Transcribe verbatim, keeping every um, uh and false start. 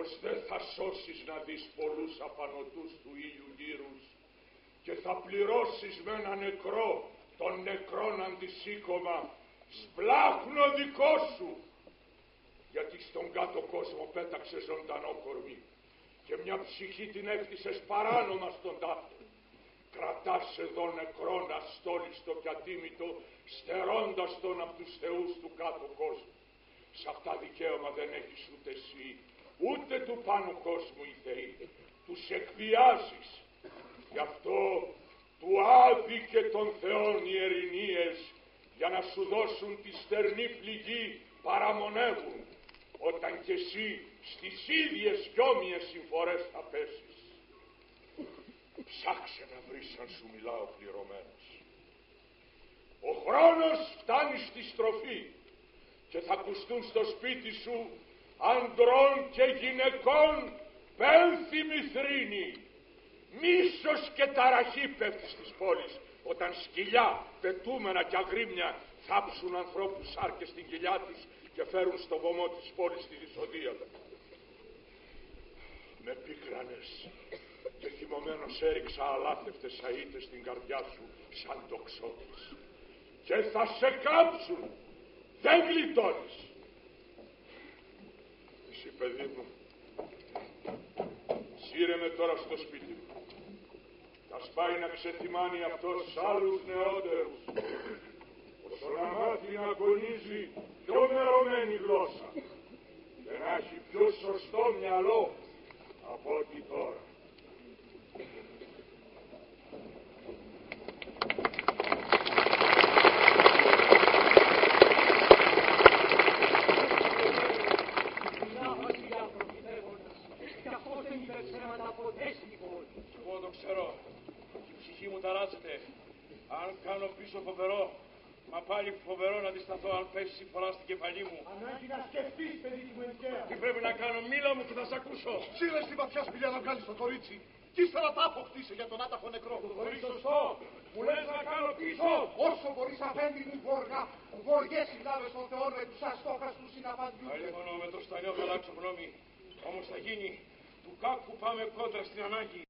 πως δεν θα σώσεις να δεις πολλούς απανωτούς του ήλιου γύρους και θα πληρώσεις με ένα νεκρό των νεκρών αντισήκωμα σπλάχνο δικό σου, γιατί στον κάτω κόσμο πέταξε ζωντανό κορμί και μια ψυχή την έφτισες παράνομα στον τάφο. Κρατάς εδώ νεκρόν αστόλιστο και ατίμητο, στερώντας τον από τους θεούς του κάτω κόσμου. Σ' αυτά δικαίωμα δεν έχεις ούτε εσύ, ούτε του πάνω κόσμου οι θεοί. Τους εκβιάζεις. Γι' αυτό του Άδη και των θεών οι ερηνίες, για να σου δώσουν τη στερνή πληγή, παραμονεύουν, όταν κι εσύ στις ίδιες κι όμοιες συμφορές θα πέσεις. Ψάξε να βρεις αν σου μιλάω πληρωμένος. Ο χρόνος φτάνει στη στροφή και θα ακουστούν στο σπίτι σου ανδρών και γυναικών πένθυμη θρήνη. Μίσος και ταραχή πέφτει στις πόλεις όταν σκυλιά, πετούμενα και αγρίμια θάψουν ανθρώπους σάρκες στην κοιλιά τους και φέρουν στο βωμό της πόλης τη δυσοδεία. Με πίκρανες και θυμωμένος έριξα αλάθευτες αΐτες στην καρδιά σου σαν τοξότης και θα σε κάψουν. Δεν γλιτώνεις. Εσύ παιδί μου, σύρε με τώρα στο σπίτι μου. Θα σπάει να ξεθυμάνει αυτός άλλους νεότερους, όσο να μάθει να αγωνίζει πιο μερωμένη γλώσσα και να έχει πιο σωστό μυαλό από ό,τι τώρα. Εγώ το ξέρω. Η ψυχή μου ταράζεται. Αν κάνω πίσω φοβερό, μα πάλι φοβερό να αντισταθώ αν πέσει συμφορά στην κεφαλή μου. Ανάγκη να σκεφτείς, παιδί μου, εγκαία. Τι πρέπει να κάνω, μίλα μου και θα σ' ακούσω. Σύρε στη βαθιά σπηλιά να βγάλεις το κορίτσι κι ύστερα τα αποκτήσε για τον άταχο νεκρό. Το χωρίς σωστό. Μου λες να κάνω πίσω. Όσο μπορείς αφέντη μου γοργά, γοργές συλλάβες των θεών με τους αστόχαστους συναπαντιούνται. Άλλη μόνο με το στανιό θα αλλάξω γνώμη. Όμως θα γίνει. Του κάκου πάμε κόντρα στην ανάγκη.